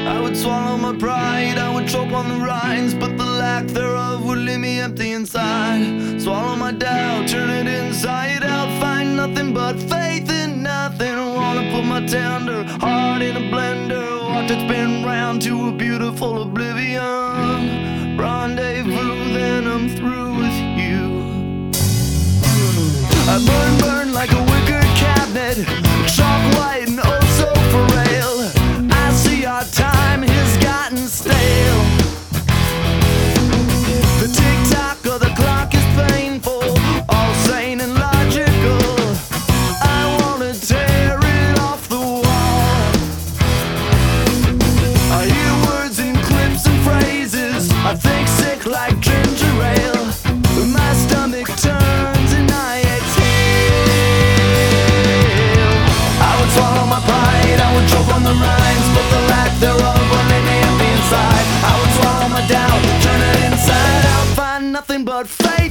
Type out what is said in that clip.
I would swallow my pride, I would choke on the rinds, but the lack thereof would leave me empty inside. Swallow my doubt, turn it inside out, find nothing but faith in nothing. Wanna put my tender heart in a blender, watch it spin round to a beautiful oblivion. Rendezvous, then I'm through with you. I burn like a wicker cabinet, chalk white and oh so frail. I see our time has gotten stale. The tick-tock of the clock is painful, all sane and logical. I wanna tear it off the wall. I hear words and clips and phrases, I think sick like ginger ale. My stomach turns and I exhale. I would swallow my pride, I would choke on the rinds, but the lack thereof will leave me empty inside. I would swallow my doubt, turn it inside out, find nothing but faith.